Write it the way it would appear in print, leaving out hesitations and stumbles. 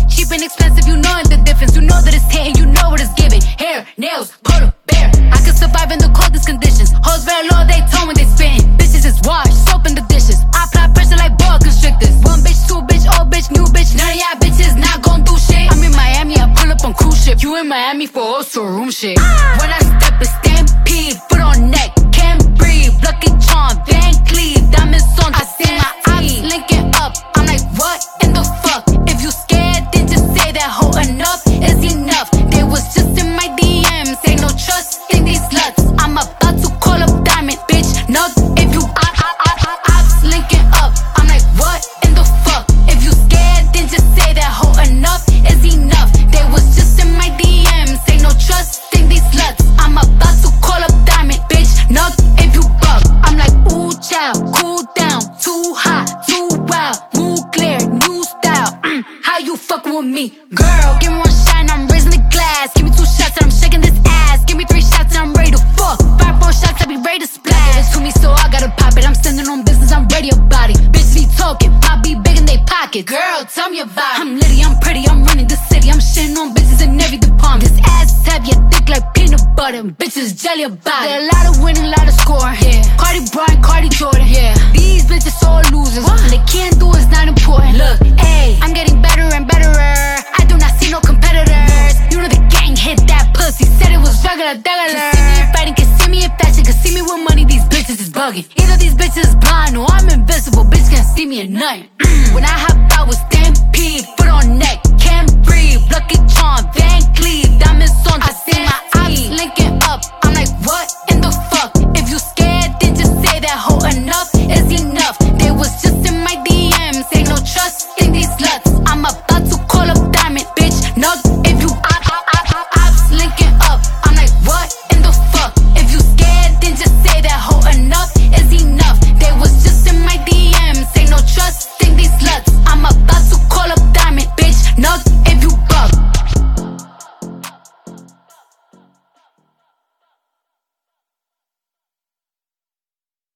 cheap and expensive, you knowin' the difference. You know that it's hitting, you know what it's giving. Hair, nails, polar bear. I can survive in the coldest conditions. Hoes very low, they tone when they spittin'. Bitches is washed, soap in the dishes. I apply pressure like boa constrictors. One bitch, two bitch, old bitch, new bitch. None of y'all bitches not gon' do shit. I'm in Miami, I pull up on cruise ship. You in Miami for also room shit. When I step a stampede, foot on neck, can't breathe. Lucky Charm, Van Cleef, diamonds on the I see my ops linking up. I'm like, what in the fuck? If you scared, then just say that hoe enough is enough. They was just in my DMs, ain't no trust in these sluts. I'm about to call up Diamond, bitch. Nug, if you ops linking up. I'm like, what in the fuck? If you scared, then just say that hoe enough is enough. They was just in my DMs, ain't no trust in these sluts. I'm about to call up Diamond, bitch. Nug, if you buck. I'm like, ooh, child, cool down, too hot, too wild, move clear, new style. How you fuckin' with me, girl? Give me one shot and I'm raising the glass. Give me 2 shots and I'm shaking this ass. Give me 3 shots and I'm ready to fuck. 5 more shots, I be ready to splash. It's to me, so I gotta pop it. I'm standing on business, I'm ready about it. Bitches be talking, I be big in they pocket. Girl, tell me about it. I'm litty, I'm pretty, I'm running the city. I'm shitting on bitches in every department. This ass is heavy, thick like peanut butter. Bitches jelly about it. There a lot of winning, a lot of scoring. Yeah. Cardi Bryant, Cardi Jordan. Yeah. These bitches all losers. What they can't do is not important. Look, ayy, I'm getting better and betterer. I do not see no competitors. You know the gang hit that pussy. Said it was regular. Can see me in fighting, can see me in fashion, can see me with money. These bitches is bugging. Either these bitches is blind or I'm invisible. Bitch can't see me at night. When I hop out with stampede, foot on neck.